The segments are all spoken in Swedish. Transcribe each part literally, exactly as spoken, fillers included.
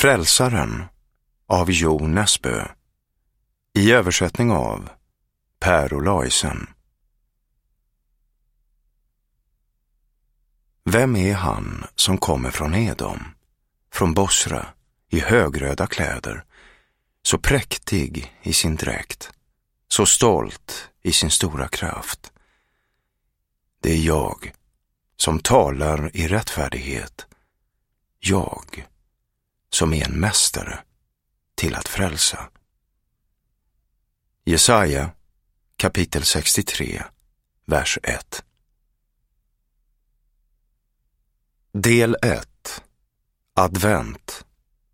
Frälsaren av Jo Nesbø. I översättning av Per Olaisen. Vem är han som kommer från Edom, från Bosra, i högröda kläder, så präktig i sin dräkt, så stolt i sin stora kraft? Det är jag som talar i rättfärdighet, jag som är en mästare till att frälsa. Jesaja kapitel sextiotre, vers ett. Del ett. Advent.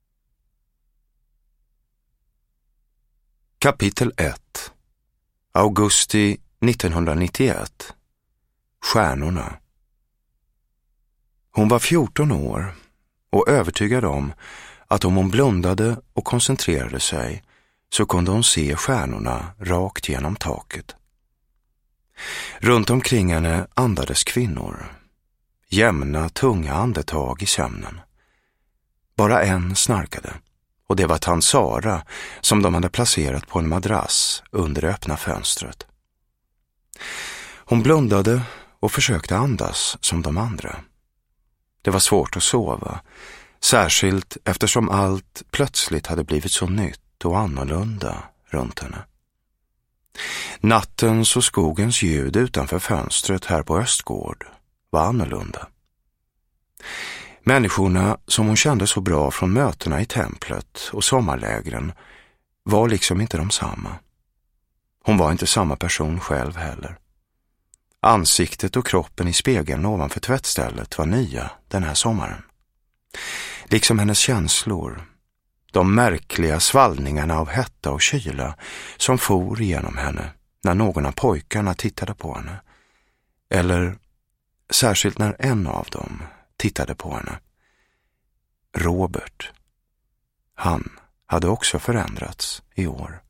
Kapitel ett. Augusti nittonhundranittioett. Stjärnorna. Hon var fjorton år och övertygad om att om hon blundade och koncentrerade sig så kunde hon se stjärnorna rakt genom taket. Runt omkring henne andades kvinnor. Jämna, tunga andetag i sömnen. Bara en snarkade, och det var tant Sara som de hade placerat på en madrass under det öppna fönstret. Hon blundade och försökte andas som de andra. Det var svårt att sova, särskilt eftersom allt plötsligt hade blivit så nytt och annorlunda runt henne. Nattens och skogens ljud utanför fönstret här på Östgård var annorlunda. Människorna som hon kände så bra från mötena i templet och sommarlägren var liksom inte de samma. Hon var inte samma person själv heller. Ansiktet och kroppen i spegeln ovanför tvättstället var nya den här sommaren. Liksom hennes känslor, de märkliga svallningarna av hetta och kyla som for igenom henne när någon av pojkarna tittade på henne. Eller särskilt när en av dem tittade på henne. Robert. Han hade också förändrats i år.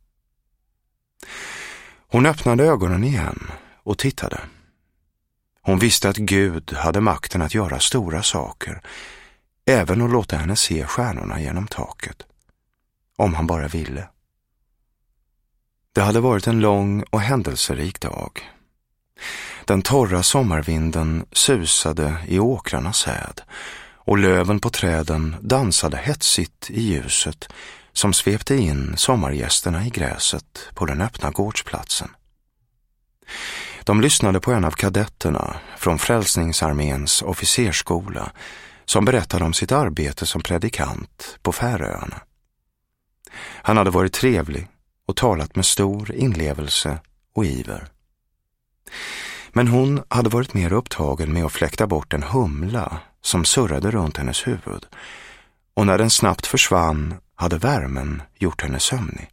Hon öppnade ögonen igen och tittade. Hon visste att Gud hade makten att göra stora saker, även att låta henne se stjärnorna genom taket, om han bara ville. Det hade varit en lång och händelserik dag. Den torra sommarvinden susade i åkrarnas säd och löven på träden dansade hetsigt i ljuset som svepte in sommargästerna i gräset på den öppna gårdsplatsen. De lyssnade på en av kadetterna från Frälsningsarméns officersskola som berättade om sitt arbete som predikant på Färöarna. Han hade varit trevlig och talat med stor inlevelse och iver. Men hon hade varit mer upptagen med att fläkta bort en humla som surrade runt hennes huvud, och när den snabbt försvann hade värmen gjort henne sömnig.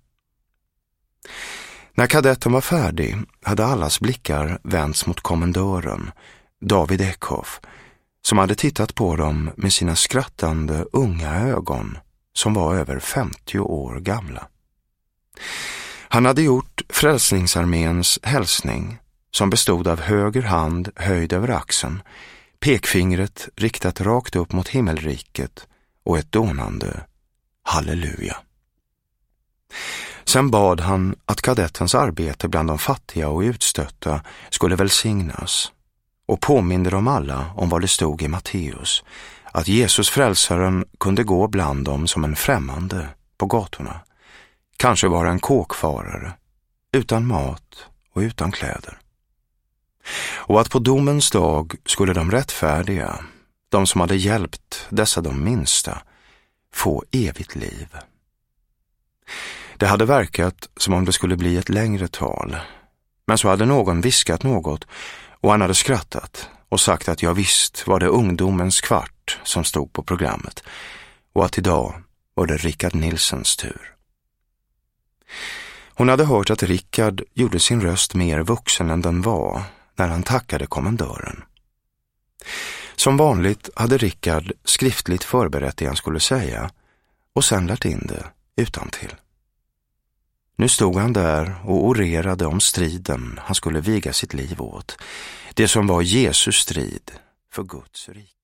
När kadetten var färdig hade allas blickar vänts mot kommendören, David Eckhoff, som hade tittat på dem med sina skrattande unga ögon som var över femtio år gamla. Han hade gjort Frälsningsarméns hälsning som bestod av höger hand höjd över axeln, pekfingret riktat rakt upp mot himmelriket och ett dånande halleluja. Sen bad han att kadettens arbete bland de fattiga och utstötta skulle välsignas och påminde dem alla om vad det stod i Matteus, att Jesus frälsaren kunde gå bland dem som en främmande på gatorna, kanske vara en kåkfarare, utan mat och utan kläder. Och att på domens dag skulle de rättfärdiga, de som hade hjälpt dessa de minsta, få evigt liv. Det hade verkat som om det skulle bli ett längre tal, men så hade någon viskat något och han hade skrattat och sagt att jag visst var det ungdomens kvart som stod på programmet och att idag var det Rickard Nilsens tur. Hon hade hört att Rickard gjorde sin röst mer vuxen än den var när han tackade kommendören. Som vanligt hade Rickard skriftligt förberett det han skulle säga och sen lärt in det utantill. Nu stod han där och orerade om striden han skulle viga sitt liv åt, det som var Jesus strid för Guds rike.